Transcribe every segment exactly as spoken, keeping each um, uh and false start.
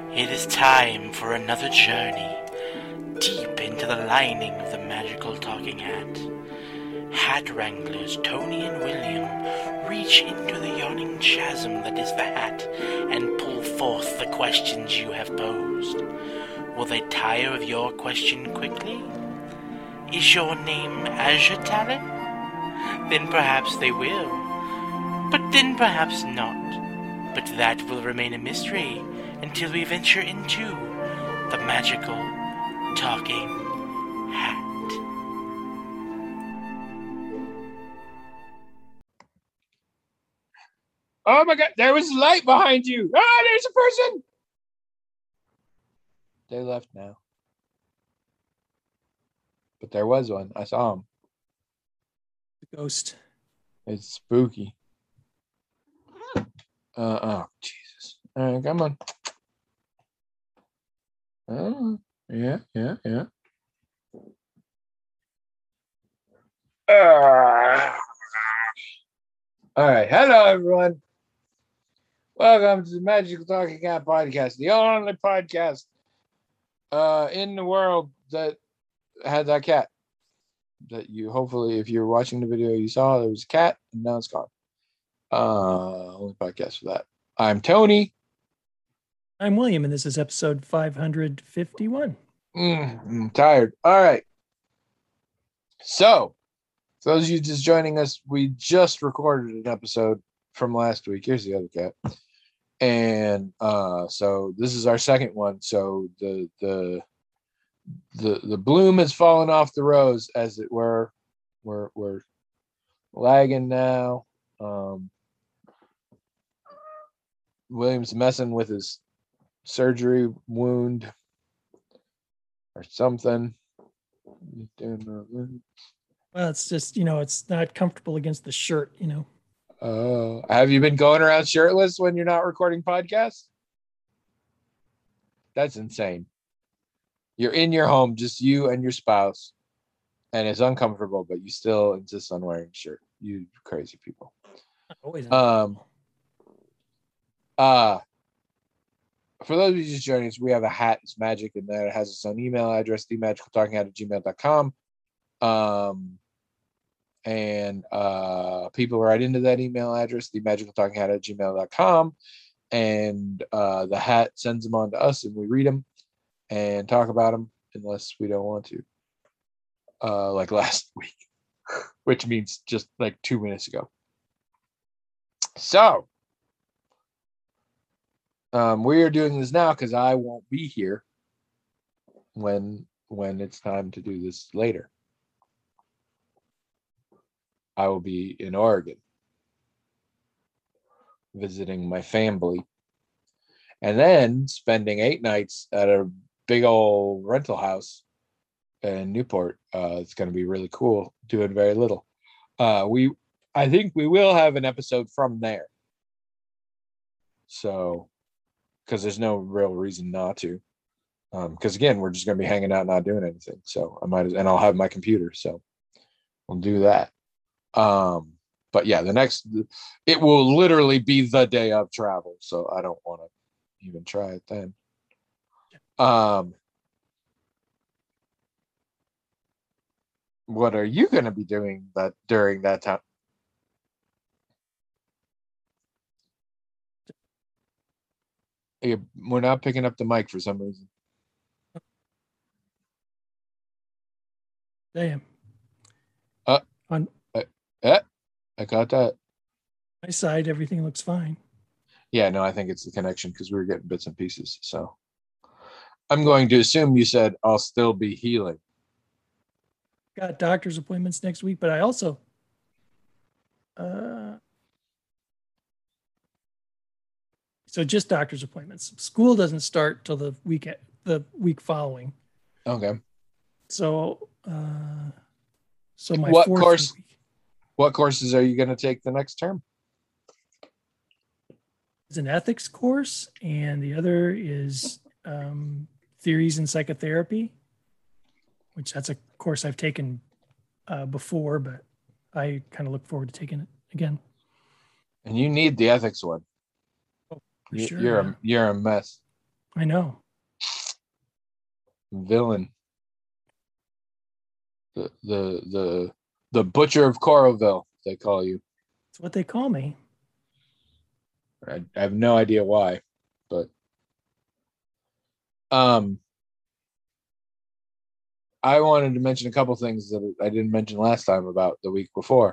It is time for another journey deep into the lining of the magical talking hat. Hat wranglers Tony and William reach into the yawning chasm that is the hat and pull forth the questions you have posed. Will they tire of your question quickly? Is your name Azure Talon? Then perhaps they will, but then perhaps not. But that will remain a mystery until we venture into the magical talking hat. Oh my God, there was light behind you. Ah, there's a person. They left now. But there was one. I saw him. The ghost. It's spooky. Uh oh, Jesus. All right, come on. Oh, yeah, yeah, yeah. Uh, all right. Hello, everyone. Welcome to the Magical Talking Cat Podcast, the only podcast uh, in the world that had that cat. That you hopefully, if you're watching the video, you saw there was a cat, and now it's gone. Uh, only podcast for that. I'm Tony. I'm William, and this is episode five hundred fifty-one. Mm, I'm tired. All right. So, for those of you just joining us, we just recorded an episode from last week. Here's the other cat. And uh, so this is our second one. So the the the the bloom has fallen off the rose, as it were. We're we're lagging now. Um, William's messing with his surgery wound or something. Well, it's just, you know, it's not comfortable against the shirt, you know. Oh, uh, have you been going around shirtless when you're not recording podcasts? That's insane. You're in your home, just you and your spouse, and it's uncomfortable, but you still insist on wearing a shirt. You crazy people. Always. Um. Uh, for those of you just joining us, we have a hat. It's magic, and that it has its own email address, the magical talking hat at gmail dot com. Um, and uh, people write into that email address, the magical talking hat at gmail dot com, and uh, the hat sends them on to us, and we read them and talk about them, unless we don't want to. Uh, like last week, which means just like two minutes ago. So. Um, we are doing this now because I won't be here when when it's time to do this later. I will be in Oregon visiting my family and then spending eight nights at a big old rental house in Newport. Uh, it's going to be really cool, doing very little. Uh, we, I think we will have an episode from there. So... because there's no real reason not to. Because um, again, we're just going to be hanging out, not doing anything. So I might, and I'll have my computer, so we'll do that. Um, but yeah, the next, it will literally be the day of travel, so I don't want to even try it then. Um, what are you going to be doing that during that time? We're not picking up the mic for some reason. Damn. Uh, On uh, uh, I got that. my side, everything looks fine. Yeah, no, I think it's the connection because we were getting bits and pieces. So I'm going to assume you said I'll still be healing. Got doctor's appointments next week, but I also uh so just doctor's appointments. School doesn't start till the week the week following. Okay. So uh so my what fourth course week. What courses are you going to take the next term? It's an ethics course, and the other is um, theories in psychotherapy, which that's a course I've taken uh, before, but I kind of look forward to taking it again. And you need the ethics one. Oh, you, sure, you're yeah. a you're a mess. I know. Villain. The the the the butcher of Coralville, they call you. That's what they call me. I, I have no idea why, but um I wanted to mention a couple things that I didn't mention last time about the week before.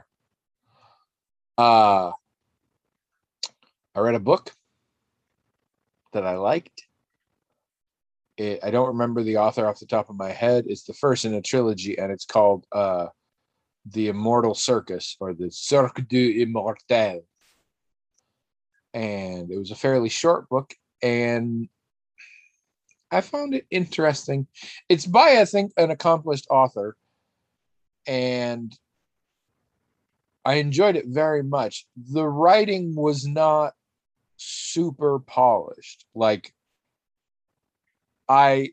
Uh I read a book that I liked. It, I don't remember the author off the top of my head. It's the first in a trilogy, and it's called uh, The Immortal Circus, or the Cirque du Immortel. And it was a fairly short book, and I found it interesting. It's by, I think, an accomplished author, and I enjoyed it very much. The writing was not super polished. Like, I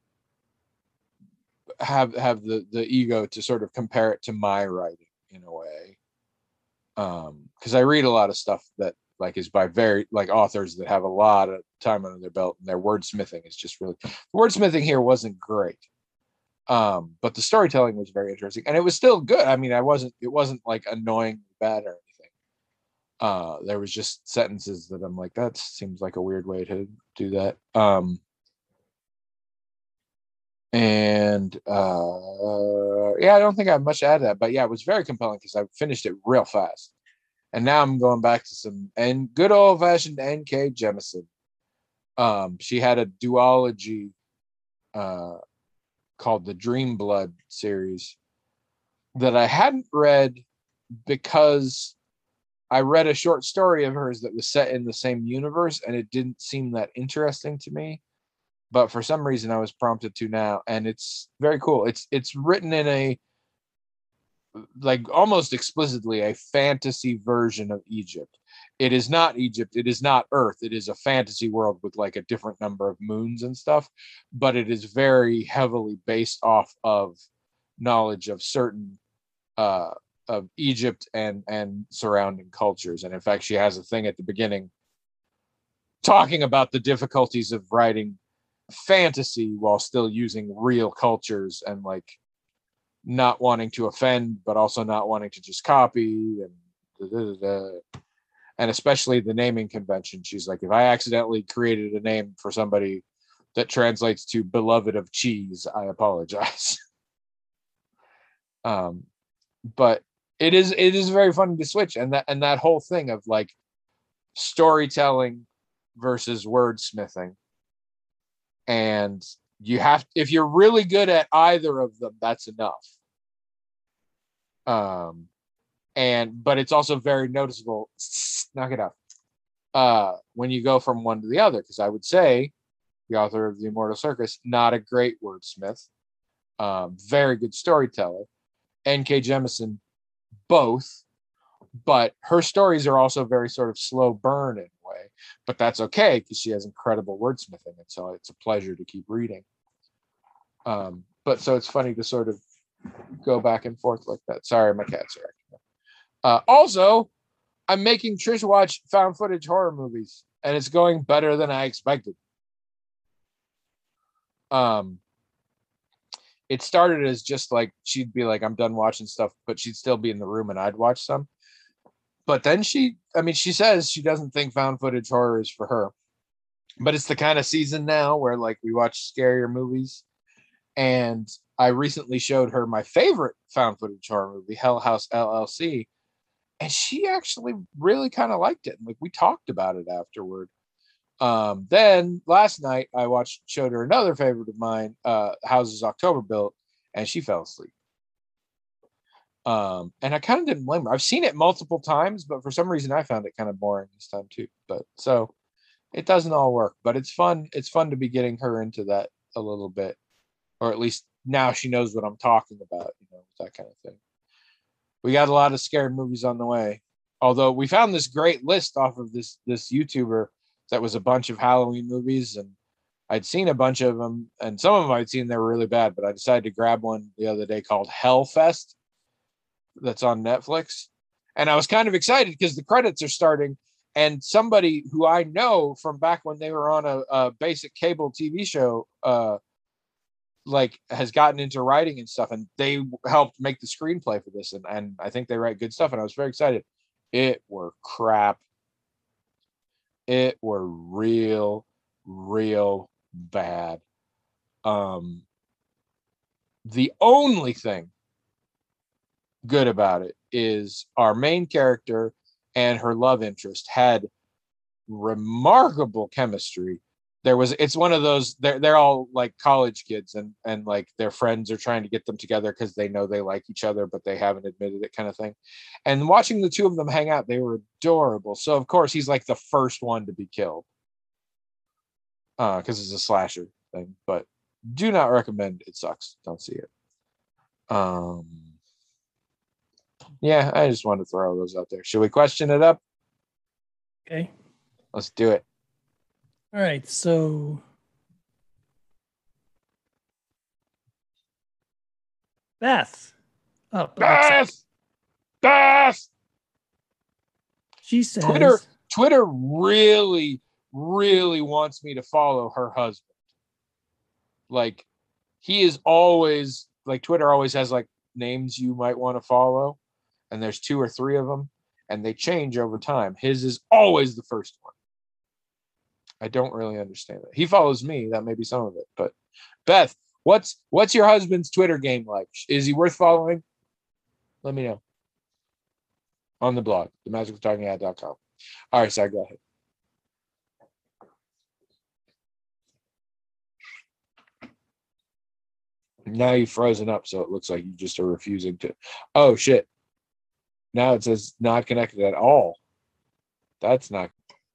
have have the the ego to sort of compare it to my writing in a way, um because I read a lot of stuff that like is by very like authors that have a lot of time under their belt, and their wordsmithing is just really wordsmithing here wasn't great, um but the storytelling was very interesting, and it was still good. I mean, I wasn't it wasn't like annoying bad or anything. Uh there was just sentences that I'm like, that seems like a weird way to do that. um And uh, yeah, I don't think I have much to add to that, but yeah, it was very compelling because I finished it real fast. And now I'm going back to some and good old fashioned N K Jemisin. Um, she had a duology uh, called the Dream Blood series that I hadn't read because I read a short story of hers that was set in the same universe, and it didn't seem that interesting to me. But for some reason I was prompted to now, and it's very cool. It's it's written in a like almost explicitly a fantasy version of Egypt. It is not Egypt, it is not Earth. It is a fantasy world with like a different number of moons and stuff, but it is very heavily based off of knowledge of certain uh of Egypt and and surrounding cultures. And in fact, she has a thing at the beginning talking about the difficulties of writing fantasy while still using real cultures, and like not wanting to offend but also not wanting to just copy, and da, da, da, da. And especially the naming convention. She's like, if I accidentally created a name for somebody that translates to beloved of cheese, I apologize. um but it is it is very funny to switch, and that and that whole thing of like storytelling versus wordsmithing. And you have, if you're really good at either of them, that's enough. Um, and but it's also very noticeable. Knock it out. Uh, when you go from one to the other, because I would say the author of The Immortal Circus, not a great wordsmith, um, very good storyteller. N K Jemisin, both, but her stories are also very sort of slow burn in a way, but that's okay because she has incredible wordsmithing, and so it's a pleasure to keep reading. Um, but so it's funny to sort of go back and forth like that. Sorry, my cats are acting up. Uh, also, I'm making Trish watch found footage horror movies, and it's going better than I expected. Um, it started as just like she'd be like, I'm done watching stuff, but she'd still be in the room and I'd watch some. But then she, I mean, she says she doesn't think found footage horror is for her. But it's the kind of season now where like we watch scarier movies. And I recently showed her my favorite found footage horror movie, Hell House L L C. And she actually really kind of liked it. Like we talked about it afterward. Um, then last night I watched, showed her another favorite of mine, uh, Houses October Built, and she fell asleep. Um, and I kind of didn't blame her. I've seen it multiple times, but for some reason I found it kind of boring this time too. But so it doesn't all work, but it's fun. It's fun to be getting her into that a little bit, or at least now she knows what I'm talking about, you know, that kind of thing. We got a lot of scared movies on the way. Although we found this great list off of this, this YouTuber that was a bunch of Halloween movies, and I'd seen a bunch of them, and some of them I'd seen they were really bad, but I decided to grab one the other day called Hellfest that's on Netflix. And I was kind of excited because the credits are starting, And somebody who I know from back when they were on a, a basic cable T V show, uh, like has gotten into writing and stuff, and they helped make the screenplay for this. And, and I think they write good stuff. And I was very excited. It were crap. It were real, real bad. Um, the only thing good about it is our main character and her love interest had remarkable chemistry. There was, it's one of those, they're, they're all like college kids, and, and like their friends are trying to get them together because they know they like each other, but they haven't admitted it, kind of thing. And watching the two of them hang out, they were adorable. So of course he's like the first one to be killed, uh, because it's a slasher thing, but do not recommend. It sucks. Don't see it. Um, yeah, I just wanted to throw those out there. Should we question it up? Okay. Let's do it. All right. So Beth. Oh, Beth! Beth! She says Twitter, Twitter really, really wants me to follow her husband. Like, he is always, like, Twitter always has like names you might want to follow, and there's two or three of them, and they change over time. His is always the first one. I don't really understand it. He follows me. That may be some of it. But Beth, what's what's your husband's Twitter game like? Is he worth following? Let me know. On the blog, the magical talking hat dot com. All right, sorry, go ahead. Now you've frozen up, so it looks like you just are refusing to. Oh, shit. Now it says not connected at all. That's not.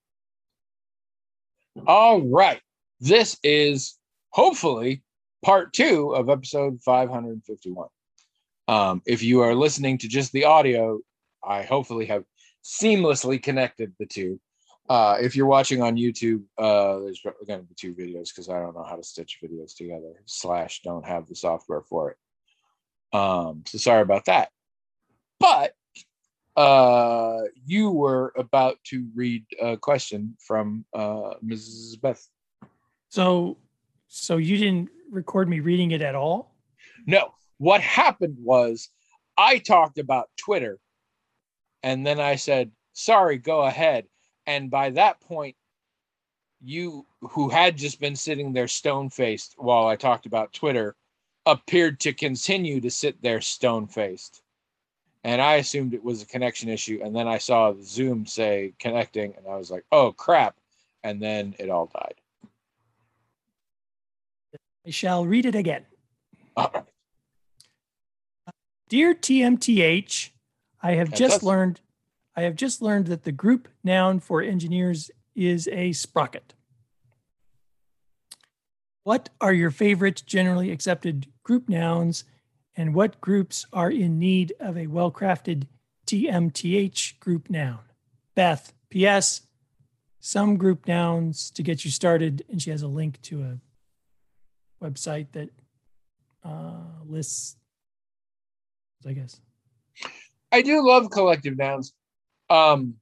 All right. This is hopefully part two of episode five hundred fifty-one. Um, if you are listening to just the audio, I hopefully have seamlessly connected the two. Uh, if you're watching on YouTube, uh, there's going to be two videos because I don't know how to stitch videos together, slash don't have the software for it. Um, so sorry about that. But uh, you were about to read a question from uh, Missus Beth. So, so you didn't record me reading it at all? No. What happened was I talked about Twitter, and then I said, sorry, go ahead. And by that point, you, who had just been sitting there stone-faced while I talked about Twitter, appeared to continue to sit there stone-faced. And I assumed it was a connection issue. And then I saw the Zoom say connecting, and I was like, oh, crap. And then it all died. I shall read it again. All right. Dear T M T H, I have That's just us. learned I have just learned that the group noun for engineers is a sprocket. What are your favorite generally accepted group nouns, and what groups are in need of a well-crafted T M T H group noun? Beth, P S, some group nouns to get you started, and she has a link to a website that uh, lists, I guess. I do love collective nouns. Um,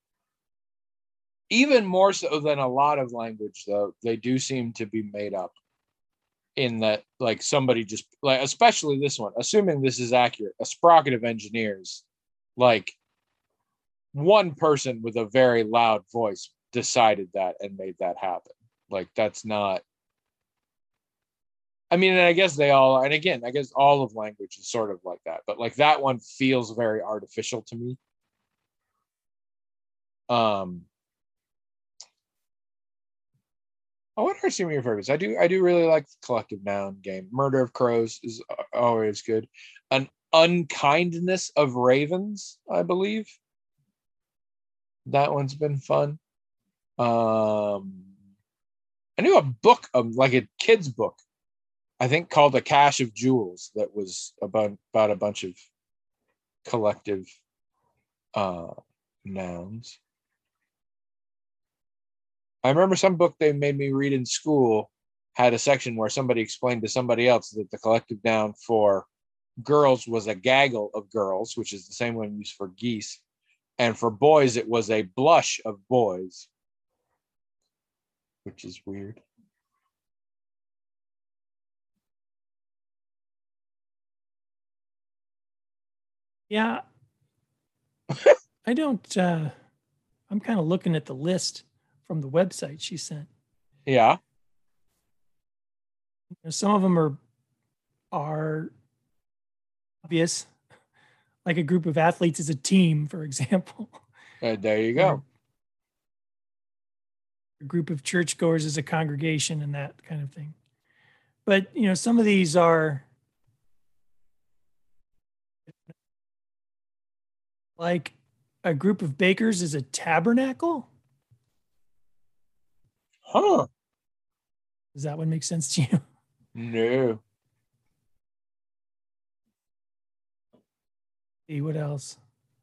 even more so than a lot of language, though, they do seem to be made up in that, like, somebody just, like, especially this one, assuming this is accurate, a sprocket of engineers, like, one person with a very loud voice decided that and made that happen. Like, that's not, I mean, and I guess they all, and again, I guess all of language is sort of like that, but like that one feels very artificial to me. Um, oh, what are some of your favorites? I do, I do really like the collective noun game. Murder of Crows is always good. An Unkindness of Ravens, I believe. That one's been fun. Um, I knew a book, um, like a kid's book, I think called A Cache of Jewels, that was about, about a bunch of collective uh, nouns. I remember some book they made me read in school had a section where somebody explained to somebody else that the collective noun for girls was a gaggle of girls, which is the same one used for geese. And for boys, it was a blush of boys, which is weird. Yeah. I don't, uh, I'm kind of looking at the list from the website she sent. Yeah. You know, some of them are, are obvious, like a group of athletes as a team, for example. Uh, there you go. Or a group of churchgoers as a congregation and that kind of thing. But, you know, some of these are like a group of bakers is a tabernacle. Huh. Does that one make sense to you? No. See what else?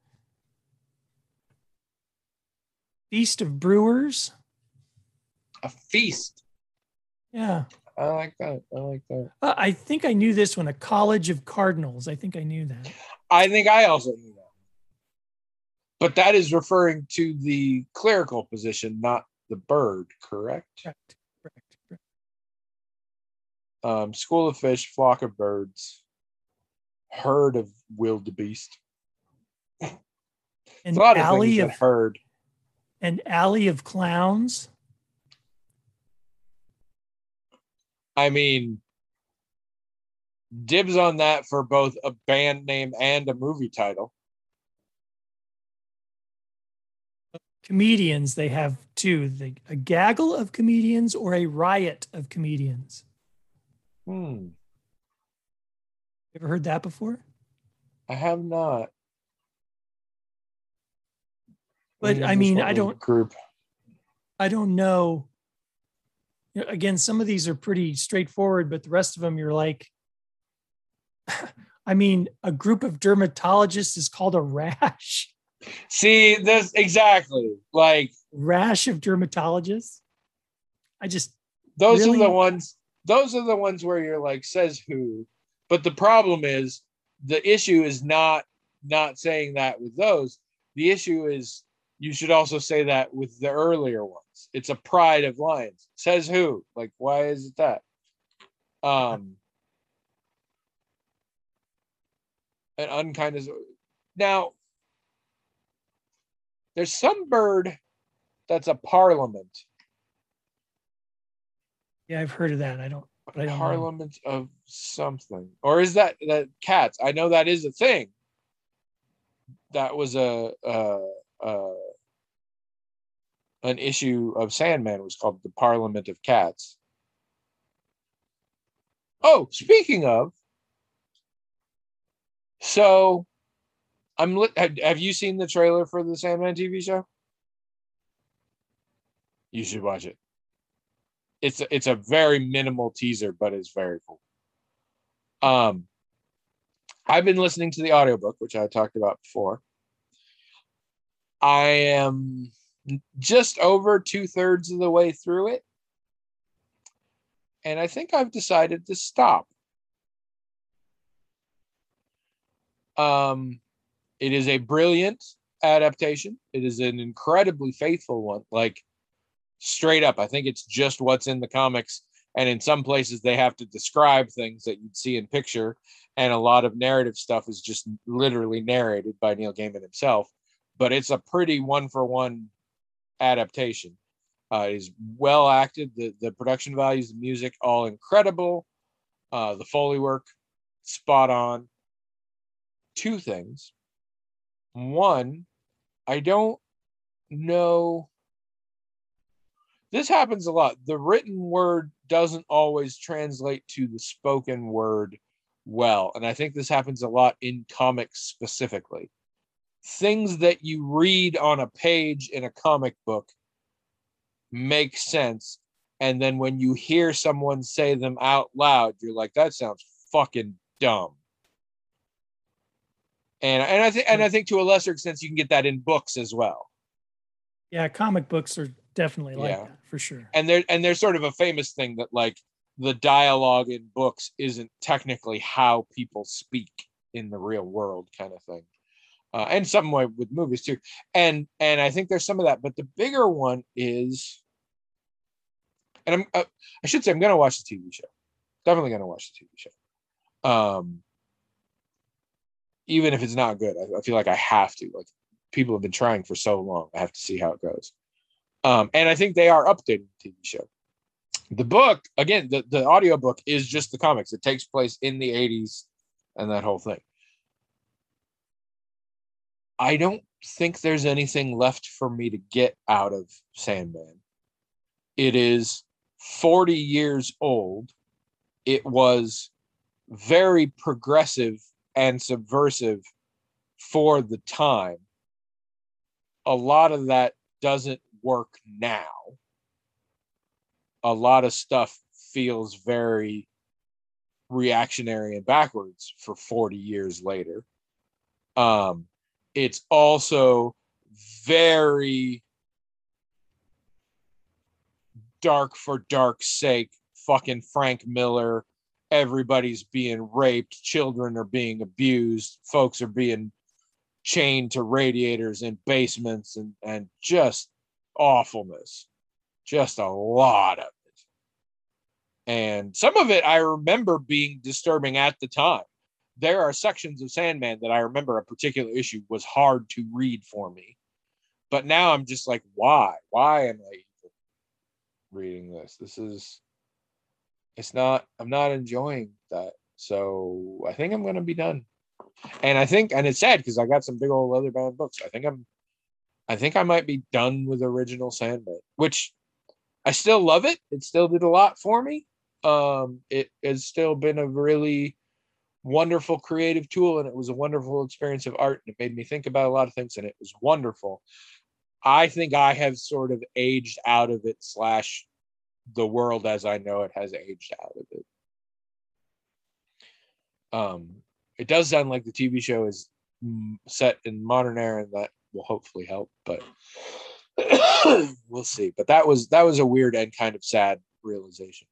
Feast of Brewers. A feast. Yeah. I like that. I like that. Uh, I think I knew this one. A College of Cardinals. I think I knew that. I think I also knew that. But that is referring to the clerical position, not the bird, correct? Correct. Correct. Correct. Um, school of fish, flock of birds, herd of wildebeest. An a lot of alley things of that herd. An alley of clowns. I mean, dibs on that for both a band name and a movie title. Comedians, they have two: the, a gaggle of comedians or a riot of comedians. Hmm. Ever heard that before? I have not. But I mean, I don't group. I don't know. You know, again, some of these are pretty straightforward, but the rest of them you're like, I mean, a group of dermatologists is called a rash. See, this exactly like rash of dermatologists. I just those really? are the ones. Those are the ones where you're like, says who? But the problem is the issue is not not saying that with those. The issue is you should also say that with the earlier ones. It's a pride of lions. Says who? Like, why is it that? Um, an unkindness. Now, there's some bird that's a parliament. Yeah, I've heard of that. I don't. But I don't parliament know. of something, or is that that cats? I know that is a thing. That was a, a, a an issue of Sandman. It was called the Parliament of Cats. Oh, speaking of, so I'm. Have you seen the trailer for the Sandman T V show? You should watch it. It's a, it's a very minimal teaser, but it's very cool. Um, I've been listening to the audiobook, which I talked about before. I am just over two thirds of the way through it. And I think I've decided to stop. Um, it is a brilliant adaptation. It is an incredibly faithful one. Like, straight up, I think it's just what's in the comics. And in some places, they have to describe things that you'd see in picture. And a lot of narrative stuff is just literally narrated by Neil Gaiman himself. But it's a pretty one-for-one adaptation. Uh, it is well acted. The, the production values, the music, all incredible. Uh, the Foley work, spot on. Two things. One, I don't know. This happens a lot. The written word doesn't always translate to the spoken word well. And I think this happens a lot in comics specifically. Things that you read on a page in a comic book make sense. And then when you hear someone say them out loud, you're like, that sounds fucking dumb. And, and I think and I think to a lesser extent you can get that in books as well. Yeah, comic books are definitely like yeah. that for sure. And there and there's sort of a famous thing that like the dialogue in books isn't technically how people speak in the real world kind of thing. uh, and some way with movies too. And and I think there's some of that, but the bigger one is, and I'm uh, I should say I'm gonna watch the T V show. Definitely gonna watch the T V show. Um, even if it's not good, I, I feel like I have to. Like people have been trying for so long, I have to see how it goes. Um, and I think they are updating the T V show. The book, again, the, the audio book is just the comics. It takes place in the eighties and that whole thing. I don't think there's anything left for me to get out of Sandman. It is forty years old. It was very progressive and subversive for the time. A lot of that doesn't work now. A lot of stuff feels very reactionary and backwards for forty years later. Um, it's also very dark for dark's sake. Fucking Frank Miller. Everybody's being raped. Children are being abused. Folks are being chained to radiators in basements and, and just awfulness. Just a lot of it. And some of it I remember being disturbing at the time. There are sections of Sandman that I remember a particular issue was hard to read for me. But now I'm just like, why? Why am I reading this? This is, it's not, I'm not enjoying that. So I think I'm going to be done. And I think, and it's sad because I got some big old leather-bound books. I think I'm, I think I might be done with original Sandman, which I still love it. It still did a lot for me. Um, it has still been a really wonderful creative tool, and it was a wonderful experience of art. And it made me think about a lot of things, and it was wonderful. I think I have sort of aged out of it, slash the world as I know it has aged out of it. Um, it does sound like the T V show is set in modern era, and that will hopefully help, but we'll see. But that was that was a weird and kind of sad realization,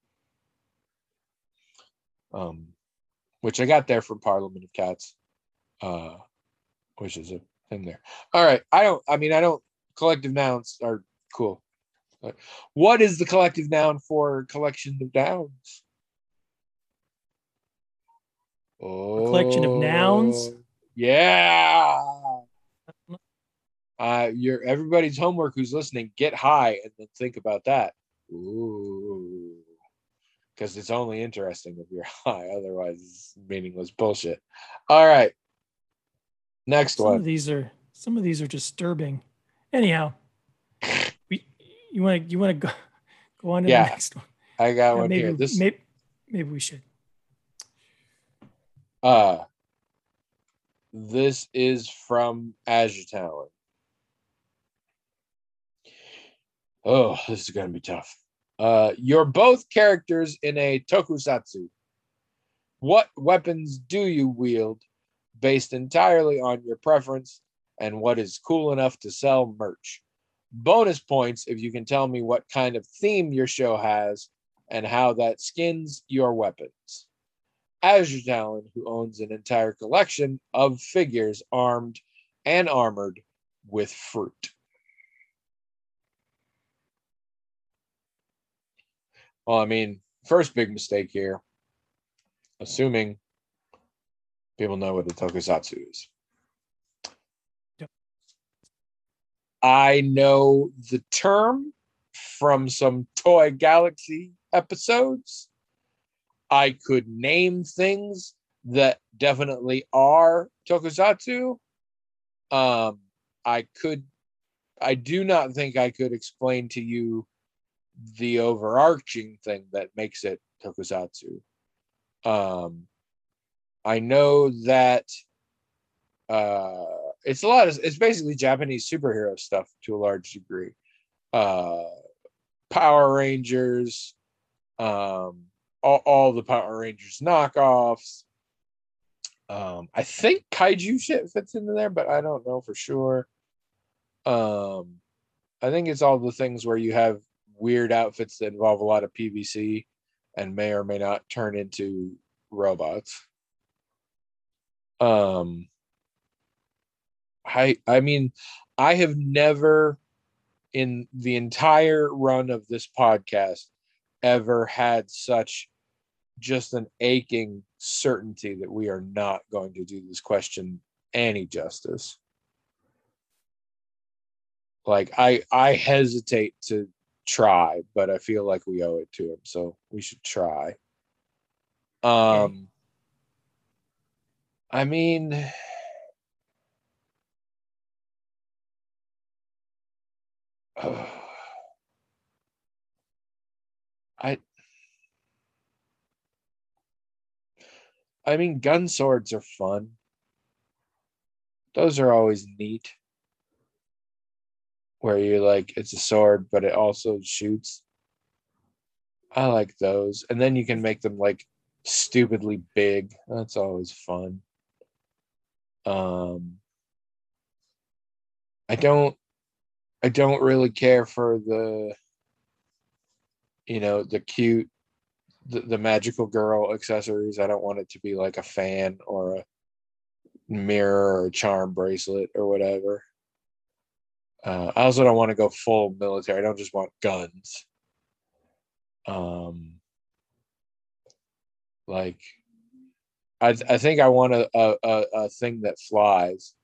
um, which I got there from Parliament of Cats, uh, which is a thing there. All right, I don't. I mean, I don't. Collective nouns are cool. What is the collective noun for collection of nouns? Oh, A collection of nouns. Yeah. Uh, your everybody's homework who's listening, get high and then think about that. Ooh. Because it's only interesting if you're high. Otherwise, it's meaningless bullshit. All right. Next some one. Of these are some of these are disturbing. Anyhow, we you want to you want to go go on to Yeah, the next one. I got Yeah, one maybe, here. This maybe maybe we should. uh this is from Azure Talon. Oh, this is gonna be tough. Uh, you're both characters in a tokusatsu. What weapons do you wield based entirely on your preference and what is cool enough to sell merch? Bonus points if you can tell me what kind of theme your show has and how that skins your weapons. Azure Talon, who owns an entire collection of figures armed and armored with fruit. Well, I mean, first big mistake here, assuming people know what a tokusatsu is. Yep. I know the term from some Toy Galaxy episodes. I could name things that definitely are tokusatsu. Um, I could, I do not think I could explain to you the overarching thing that makes it tokusatsu. Um, I know that uh, it's a lot of, it's basically Japanese superhero stuff to a large degree. Uh, Power Rangers, um, all, all the Power Rangers knockoffs. Um, I think kaiju shit fits into there, but I don't know for sure. Um, I think it's all the things where you have weird outfits that involve a lot of P V C and may or may not turn into robots. Um, I I mean, I have never in the entire run of this podcast ever had such just an aching certainty that we are not going to do this question any justice. Like I I hesitate to try, but I feel like we owe it to him, so we should try. Um Okay. I mean, uh, I I mean gun swords are fun. Those are always neat. Where you're like it's a sword, but it also shoots. I like those. And then you can make them like stupidly big. That's always fun. Um I don't I don't really care for the you know the cute the, the magical girl accessories. I don't want it to be like a fan or a mirror or a charm bracelet or whatever. Uh, I also don't want to go full military. I don't just want guns. Um, like I, I think I want a, a, a, a thing that flies.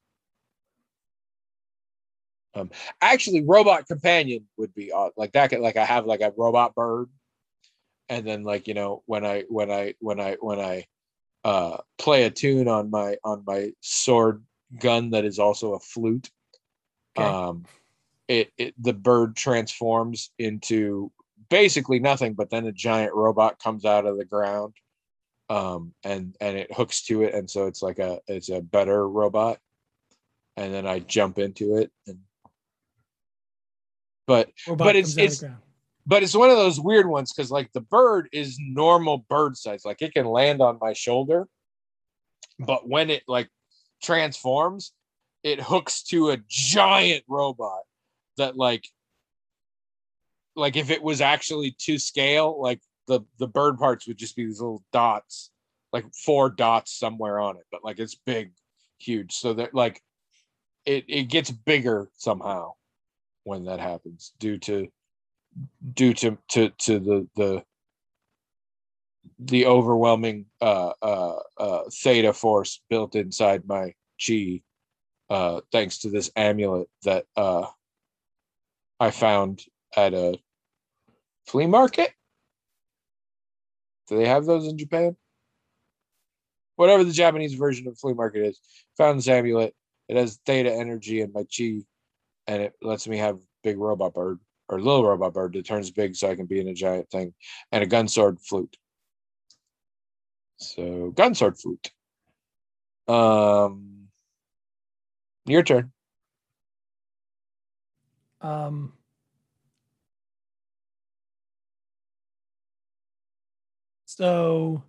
Um, actually, robot companion would be odd. Like that. Could, like I have like a robot bird, and then like you know when I when I when I when I uh, play a tune on my on my sword gun that is also a flute. Okay. Um, it, it the bird transforms into basically nothing, but then a giant robot comes out of the ground, um, and and it hooks to it, and so it's like a it's a better robot, and then I jump into it, and but Robot but it's comes out of the it's ground. but it's one of those weird ones because like the bird is normal bird size, like it can land on my shoulder, but when it like transforms, it hooks to a giant robot that like like if it was actually to scale, like the the bird parts would just be these little dots, like four dots somewhere on it, but like it's big, huge. So that like it it gets bigger somehow when that happens due to due to to to the the the overwhelming uh uh uh theta force built inside my chi, uh thanks to this amulet that uh I found at a flea market. Do they have those in Japan? Whatever the Japanese version of flea market is. Found this amulet. It has theta energy in my chi, and it lets me have big robot bird or little robot bird that turns big so I can be in a giant thing, and a gun sword flute. So gun sword flute. Um, your turn. Um, so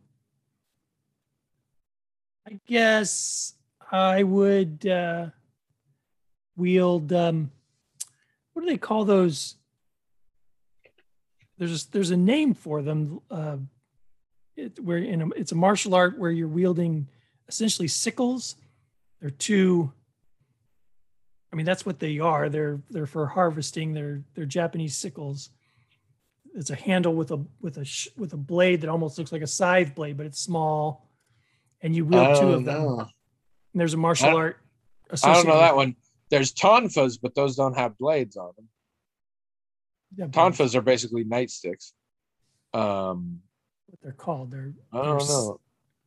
I guess I would uh, wield. Um, what do they call those? There's a, there's a name for them. Uh, it, where in a, it's a martial art where you're wielding essentially sickles. They're two. I mean, that's what they are. They're they're for harvesting. They're they're Japanese sickles. It's a handle with a with a sh- with a blade that almost looks like a scythe blade, but it's small, and you wield two Oh of them. no, And there's a I martial don't, art I don't know associated with that it. one. There's tonfas, but those don't have blades on them. Yeah, blades. Tonfas are basically nightsticks. Um, What they're called? They're I they're don't know.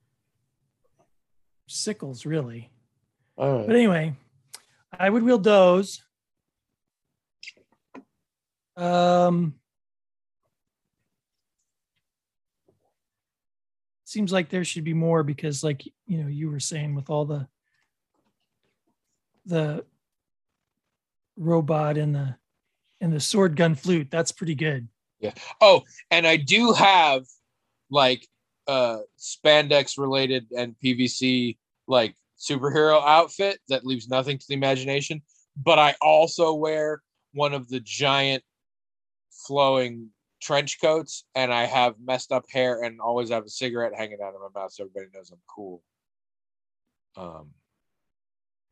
sickles, really. All But right. anyway, I would wield those. Um, seems like there should be more because, like you know, you were saying with all the the robot and the and the sword gun flute, that's pretty good. Yeah. Oh, and I do have like uh spandex related and P V C like superhero outfit that leaves nothing to the imagination. But I also wear one of the giant flowing trench coats, and I have messed up hair and always have a cigarette hanging out of my mouth so everybody knows I'm cool. Um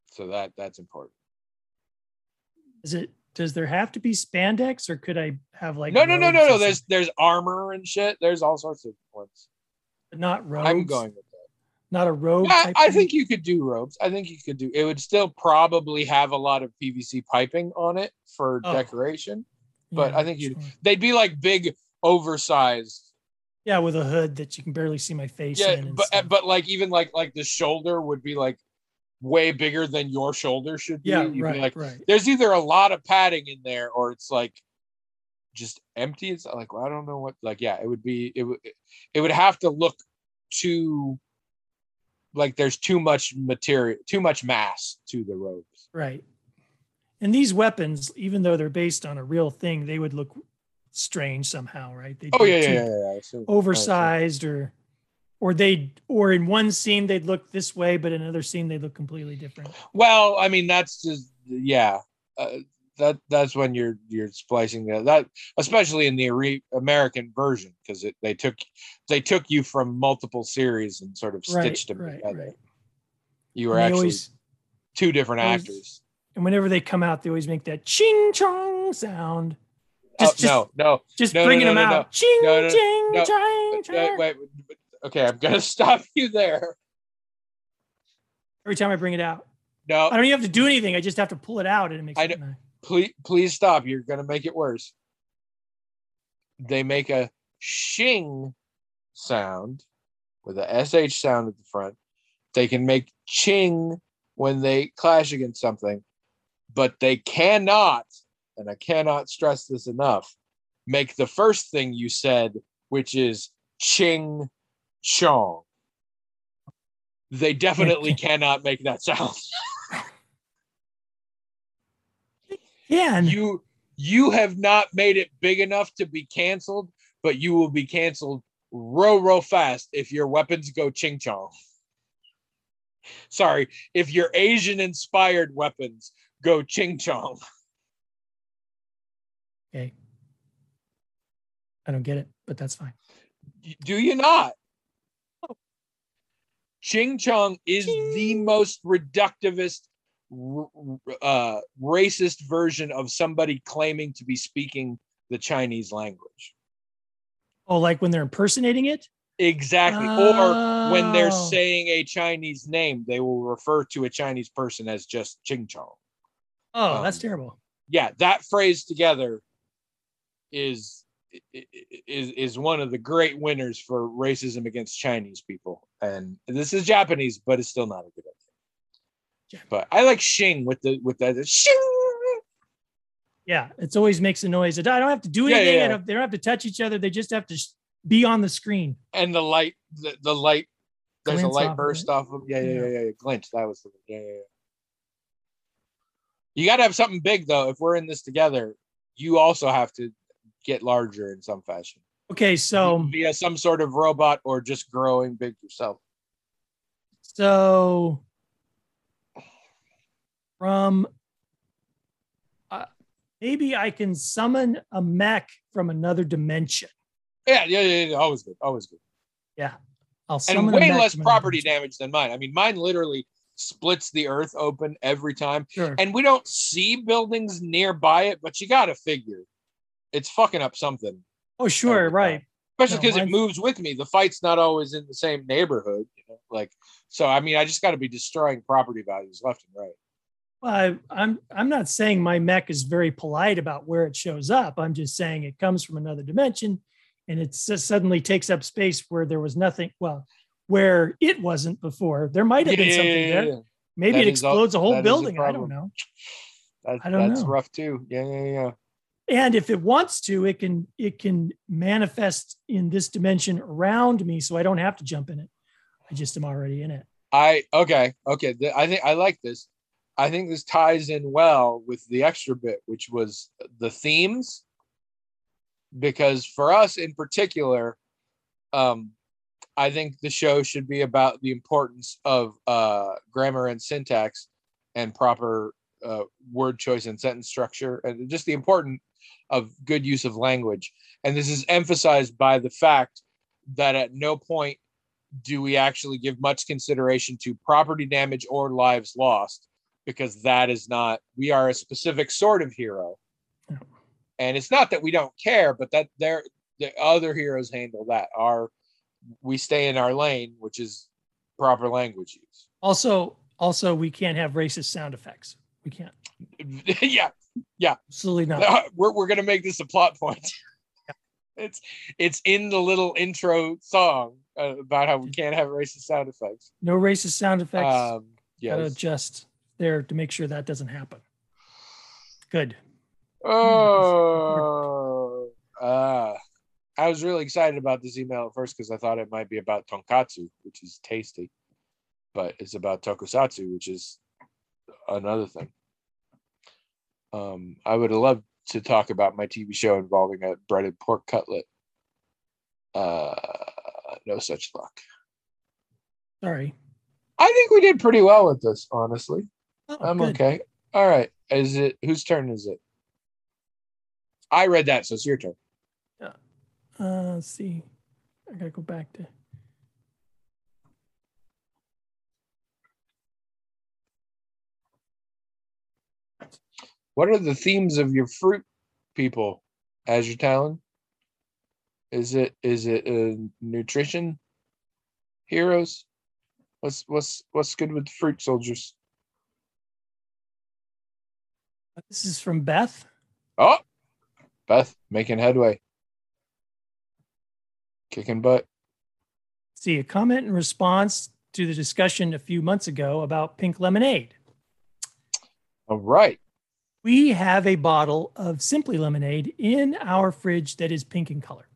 So that that's important. Is it? Does there have to be spandex, or could I have like no, no, no, no, robes no. or There's something? there's armor and shit. There's all sorts of ones. But not robes? I'm going with that. Not a robe Yeah, type I thing? think you could do robes. I think you could do. It would still probably have a lot of P V C piping on it for Oh. decoration, but Yeah, I think you sure. they'd be like big, oversized. Yeah, with a hood that you can barely see my face Yeah, in. And but stuff. but like even like like the shoulder would be like way bigger than your shoulder should be. yeah, You'd right, be like, right. there's either a lot of padding in there or it's like just empty. It's like, well, I don't know what. Like, yeah, it would be. It would. It would have to look too. Like there's too much material, too much mass to the robes. Right. And these weapons, even though they're based on a real thing, they would look strange somehow, right? They'd Oh be yeah, yeah, too yeah, yeah. I assume- oversized, or or they or in one scene they'd look this way, but in another scene they'd look completely different. Well, I mean, that's just yeah. Uh, that that's when you're you're splicing that, that especially in the re- American version, because it they took they took you from multiple series and sort of Right, stitched them right, together. right. You were And they actually always, two different always- actors. and whenever they come out, they always make that ching chong sound. Oh, Just, just, no, no, just no, no, bringing no, them no, out. Ching, No, no, ching, no. ching, ching. Wait, wait, wait, okay, I'm gonna stop you there. Every time I bring it out, No, I don't even have to do anything. I just have to pull it out, and it makes I it know. nice. please, please stop. You're gonna make it worse. They make a shing sound with a sh sound at the front. They can make ching when they clash against something, but they cannot, and I cannot stress this enough, make the first thing you said, which is ching chong. They definitely cannot make that sound. Yeah, and You you have not made it big enough to be canceled, but you will be canceled real, real fast if your weapons go ching chong. Sorry, if your Asian inspired weapons go ching chong. okay. I don't get it, but that's fine. Do you not? Ching chong is Ching. the most reductivist, uh, racist version of somebody claiming to be speaking the Chinese language. Oh, like when they're impersonating it? Exactly. Or when they're Oh. saying a Chinese name, they will refer to a Chinese person as just ching chong. Oh, Um, that's terrible. Yeah, that phrase together is is is one of the great winners for racism against Chinese people. And this is Japanese, but it's still not a good idea. But I like shing with the with that shing. Yeah, it always makes a noise. I don't have to do Yeah, anything. yeah, I yeah. don't, they don't have to touch each other. They just have to sh- be on the screen. And the light, the, the light, there's Glints a light off of burst it. off of yeah, yeah, Yeah. yeah, yeah, yeah. Glint. That was the yeah, yeah, yeah. You gotta have something big though. If we're in this together, you also have to get larger in some fashion. Okay, so Via some sort of robot or just growing big yourself. so from uh, maybe I can summon a mech from another dimension. Yeah, yeah, yeah, yeah. Always good. Always good. I'll summon And a way mech less from another property dimension. damage than mine. I mean, mine literally splits the earth open every time. Sure. And we don't see buildings nearby it, but you gotta figure it's fucking up something. oh, sure, every right. time. Especially No, because it mine's- moves with me. The fight's not always in the same neighborhood. You know? Like, so I mean, I just gotta be destroying property values left and right. Well, I, I'm I'm not saying my mech is very polite about where it shows up. I'm just saying it comes from another dimension, and it s- suddenly takes up space where there was nothing. Well, where it wasn't before. There might have been Yeah, something yeah, there. yeah, yeah. Maybe That it is al- explodes a whole that is a building. I don't problem. know. That, I don't that's know. rough too. Yeah, yeah, yeah. And if it wants to, it can it can manifest in this dimension around me, so I don't have to jump in it. I just am already in it. I okay, okay. th- I think I like this. I think this ties in well with the extra bit, which was the themes, because for us in particular, um, I think the show should be about the importance of uh, grammar and syntax and proper uh, word choice and sentence structure, and just the importance of good use of language. And this is emphasized by the fact that at no point do we actually give much consideration to property damage or lives lost because that is not, we are a specific sort of hero. Yeah. And it's not that we don't care, but that they're, the other heroes handle that. Our, we stay in our lane, which is proper language use. Also, also, we can't have racist sound effects. We can't. yeah, yeah, absolutely not. We're we're gonna make this a plot point. it's it's in the little intro song uh, about how we can't have racist sound effects. No racist sound effects. Um, yes. Gotta adjust there to make sure that doesn't happen. Good. Oh, uh, I was really excited about this email at first because I thought it might be about tonkatsu, which is tasty, but it's about tokusatsu, which is another thing. Um, I would have loved to talk about my T V show involving a breaded pork cutlet. Uh, no such luck. Sorry. I think we did pretty well with this, honestly. Oh, I'm good. okay. All right. Is it whose turn is it? I read that, so it's your turn. Yeah. Uh, let's see. I gotta go back to. What are the themes of your fruit people, Azure Talon? Is it is it uh, nutrition heroes? What's what's what's good with the fruit soldiers? This is from Beth. Oh, Beth making headway, kicking butt. See, a comment in response to the discussion a few months ago about pink lemonade. All right. We have a bottle of Simply Lemonade in our fridge that is pink in color.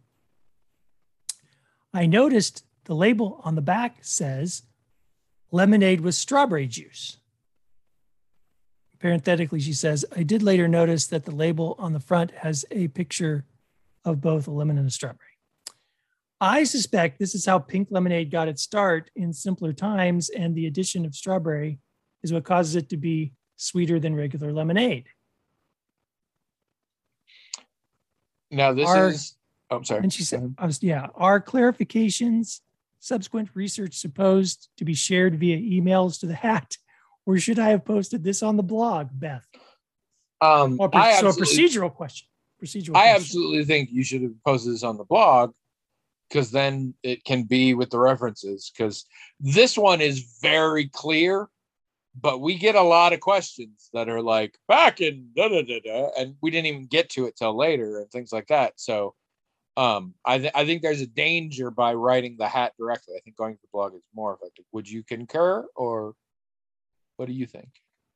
I noticed the label on the back says lemonade with strawberry juice. Parenthetically, she says, I did later notice that the label on the front has a picture of both a lemon and a strawberry. I suspect this is how pink lemonade got its start in simpler times, and the addition of strawberry is what causes it to be sweeter than regular lemonade. Now this Our, is, oh, I'm sorry. And she said, I was, yeah, are clarifications, subsequent research supposed to be shared via emails to the hat, or should I have posted this on the blog, Beth? Um, or, I so a procedural question. Procedural I question. absolutely think you should have posted this on the blog, because then it can be with the references, because this one is very clear, but we get a lot of questions that are like back in da da da da, and we didn't even get to it till later and things like that. So um, I, th- I think there's a danger by writing the hat directly. I think going to the blog is more effective. Would you concur, or what do you think?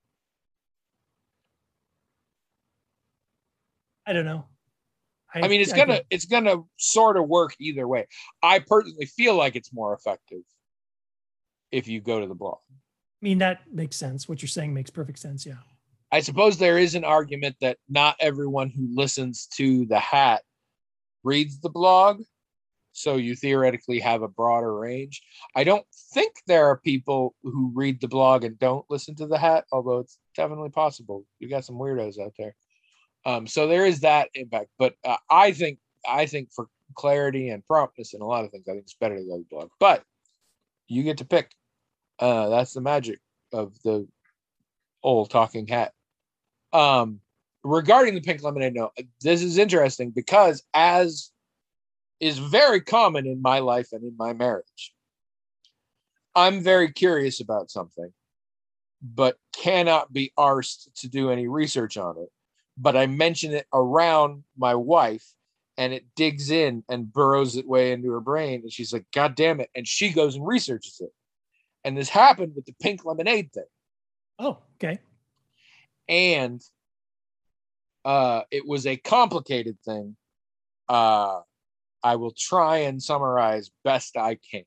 I don't know. I, I mean, it's I gonna it's gonna sort of work either way. I personally feel like it's more effective if you go to the blog. I mean, that makes sense. What you're saying makes perfect sense. Yeah. I suppose there is an argument that not everyone who listens to the hat reads the blog, so you theoretically have a broader range. I don't think there are people who read the blog and don't listen to the hat, although it's definitely possible. You got some weirdos out there. Um, so there is that impact, but uh, I think I think for clarity and promptness and a lot of things, I think it's better to go to the blog. But you get to pick. Uh, that's the magic of the old talking hat. Um, regarding the pink lemonade, no, this is interesting because, as is very common in my life and in my marriage, I'm very curious about something, but cannot be arsed to do any research on it. But I mention it around my wife, and it digs in and burrows its way into her brain. And she's like, God damn it. And she goes and researches it. And this happened with the pink lemonade thing. Oh, okay. And uh, it was a complicated thing. Uh, I will try and summarize best I can.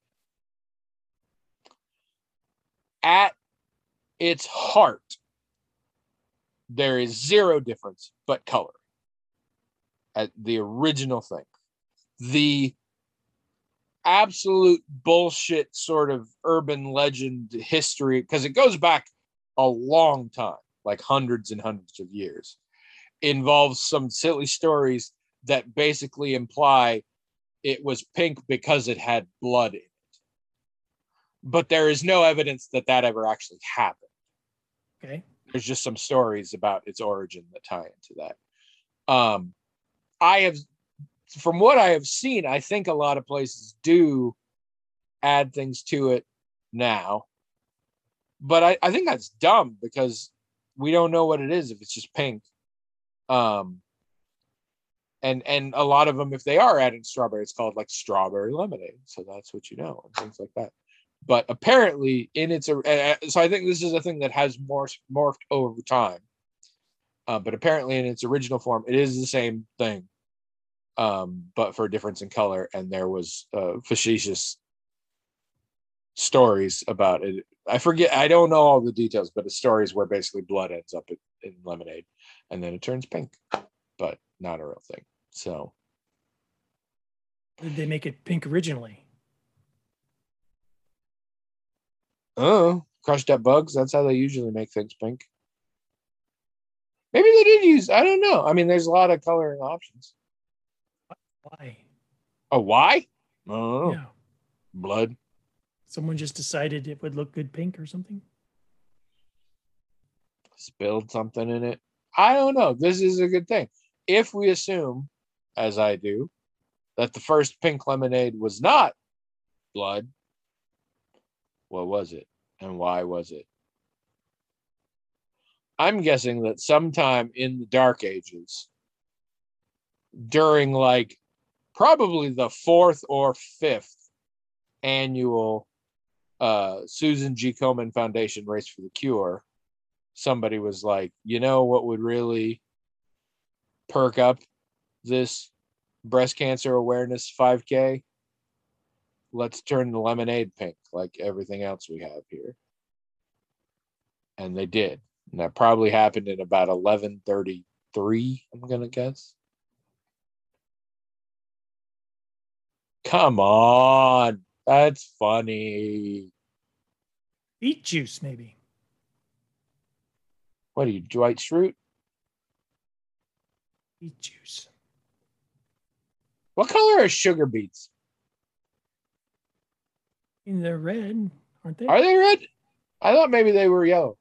At its heart, there is zero difference but color at the original thing. The absolute bullshit sort of urban legend history, because it goes back a long time, like hundreds and hundreds of years, involves some silly stories that basically imply it was pink because it had blood in it. But there is no evidence that that ever actually happened. Okay. there's just some stories about its origin that tie into that. Um, I have, from what I have seen, I think a lot of places do add things to it now, but I, I think that's dumb because we don't know what it is if it's just pink. Um, and and a lot of them, if they are adding strawberry, it's called like strawberry lemonade, so that's what you know, and things like that. But apparently, in its uh, so I think this is a thing that has morphed morphed over time. Uh, but apparently, in its original form, it is the same thing, um, but for a difference in color. And there was uh, facetious stories about it. I forget. I don't know all the details, but the stories where basically blood ends up in, in lemonade, and then it turns pink, but not a real thing. So, Did they make it pink originally? oh, crushed up bugs. That's how they usually make things pink. Maybe they did use. I don't know. I mean, there's a lot of coloring options. Why? Oh, why? I don't know. Yeah. Blood. Someone just decided it would look good pink or something. Spilled something in it. I don't know. This is a good thing. If we assume, as I do, that the first pink lemonade was not blood, what was it? And why was it? I'm guessing that sometime in the Dark Ages, during like probably the fourth or fifth annual uh, Susan G. Komen Foundation Race for the Cure, somebody was like, you know what would really perk up this breast cancer awareness five K? Let's turn the lemonade pink like everything else we have here. And they did. And that probably happened in about eleven thirty-three, I'm going to guess. Come on. That's funny. Beet juice, maybe. What are you, Dwight Schrute? Beet juice. What color are sugar beets? And they're red, aren't they? Are they red? I thought maybe they were yellow.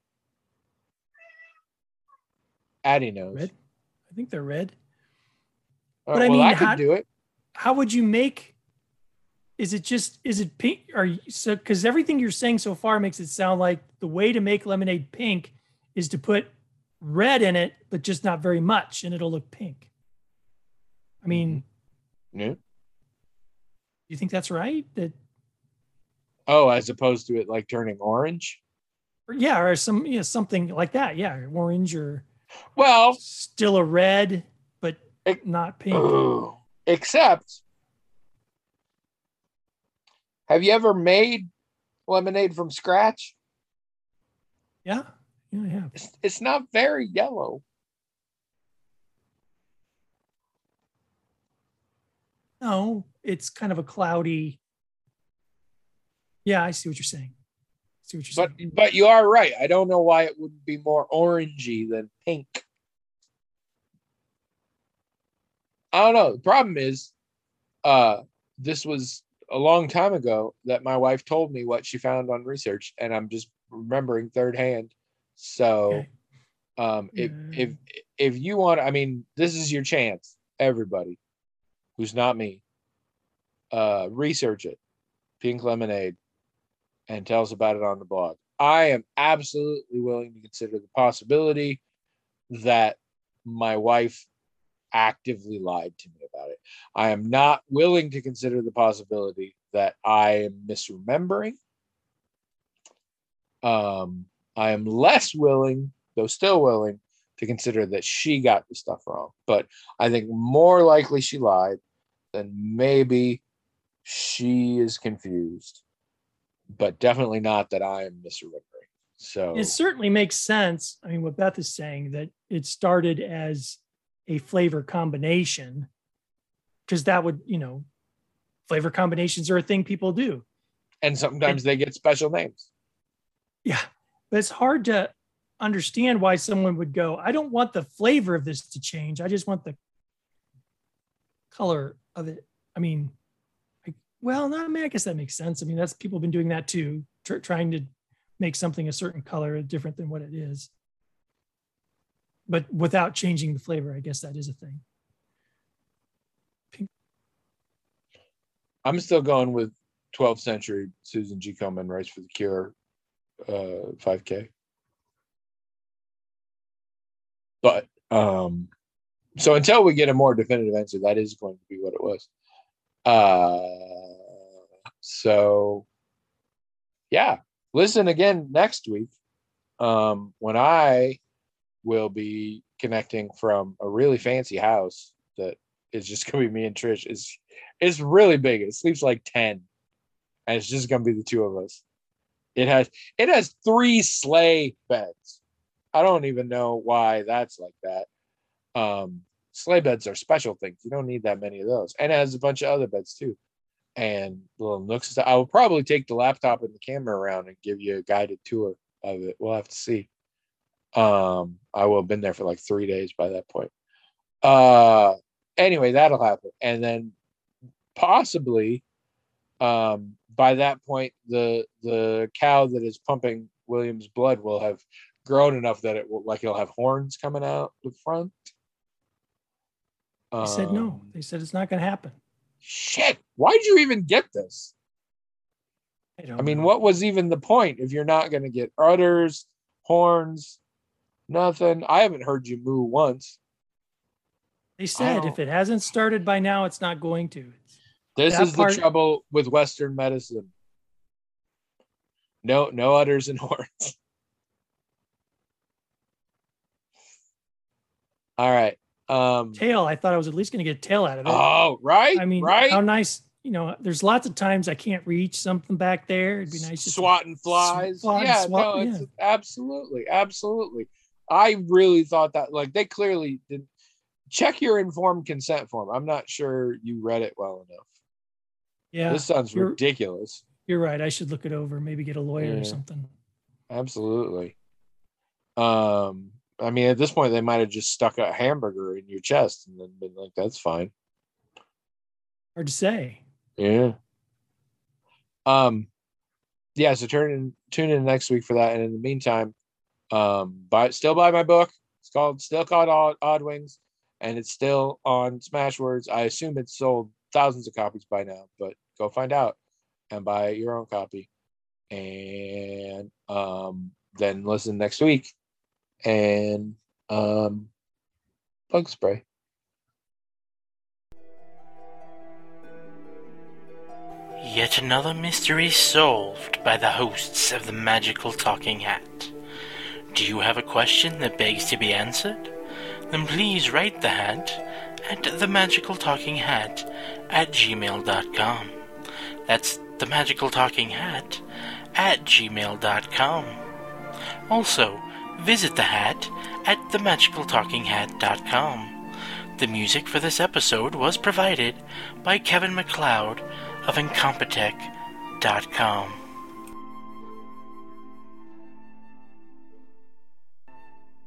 Addie knows. Red? I think they're red. Uh, But I well, mean, I could how- do it. How would you make? Is it just? Is it pink? Are you so? Because everything you're saying so far makes it sound like the way to make lemonade pink is to put red in it, but just not very much, and it'll look pink. I mean, Yeah. you think that's right? That Oh, as opposed to it like turning orange? or yeah, or some yeah, something like that. Yeah, orange or Well, still a red, but It- not pink. oh, except, have you ever made lemonade from scratch? Yeah, yeah, I have. It's, it's not very yellow. No, it's kind of a cloudy. Yeah, I see what you're saying. I see what you're But saying. but you are right. I don't know why it wouldn't be more orangey than pink. I don't know. The problem is, uh, this was a long time ago that my wife told me what she found on research, and I'm just remembering third hand. So, Okay. um, if Yeah. if if you want, I mean, this is your chance, everybody, who's not me. Uh, research it, pink lemonade, and tell us about it on the blog. I am absolutely willing to consider the possibility that my wife actively lied to me about it. I am not willing to consider the possibility that I am misremembering. Um, I am less willing, though still willing, to consider that she got the stuff wrong. But I think more likely she lied than maybe she is confused. But definitely not that I am misremembering. So It certainly makes sense. I mean, what Beth is saying, that it started as a flavor combination, because that would, you know, flavor combinations are a thing people do. and sometimes they get special names. Yeah. But it's hard to understand why someone would go, I don't want the flavor of this to change. I just want the color of it. I mean, I, well, no, I mean, I guess that makes sense. I mean, that's people have been doing that too, tr- trying to make something a certain color different than what it is. but without changing the flavor. I guess that is a thing. Pink. I'm still going with twelfth century Susan G. Komen Rise for the Cure uh, five K. But um, so until we get a more definitive answer, that is going to be what it was. Uh, so yeah, listen again next week um, when I will be connecting from a really fancy house that is just going to be me and Trish. It's, it's really big. It sleeps like ten. And it's just going to be the two of us. It has it has three sleigh beds. I don't even know why that's like that. Um, sleigh beds are special things. You don't need that many of those. And it has a bunch of other beds too. And little nooks. I will probably take the laptop and the camera around and give you a guided tour of it. We'll have to see. Um, I will have been there for like three days by that point. Uh, anyway, that'll happen. And then possibly um, by that point, the the cow that is pumping William's blood will have grown enough that it will, like, it'll have horns coming out the front. They said no. Um, They said it's not going to happen. Shit! Why did you even get this? I don't I mean, know. what was even the point if you're not going to get udders, horns, nothing? I haven't heard you moo once. They said don't- if it hasn't started by now, it's not going to. This That is part- the trouble with Western medicine. No, no udders and horns. All right. Um, Tail, I thought I was at least going to get a tail out of it. oh, right. I mean, right. how nice. You know, there's lots of times I can't reach something back there. It'd be nice to Swatting flies. swat- yeah, swat- no, it's yeah. absolutely, absolutely. I really thought that, like, they clearly did. Check your informed consent form. I'm not sure you read it well enough. Yeah, This sounds you're- ridiculous. you're right. I should look it over. Maybe get a lawyer Yeah. or something. Absolutely. Um, I mean, at this point, they might have just stuck a hamburger in your chest and then been like, "That's fine." Hard to say. Yeah. Um, yeah. So turn in, tune in next week for that, and in the meantime, um, buy still buy my book. It's called still called Odd, Odd Wings, and it's still on Smashwords. I assume it's sold thousands of copies by now, but go find out and buy your own copy, and um, then listen next week. And um, bug spray. Yet another mystery solved by the hosts of the Magical Talking Hat. Do you have a question that begs to be answered? Then please write the hat at themagicaltalkinghat at gmail dot com. That's the Magical Talking Hat at gmail dot com. Also, visit the hat at the magical talking hat dot com. The music for this episode was provided by Kevin MacLeod of incompetech dot com.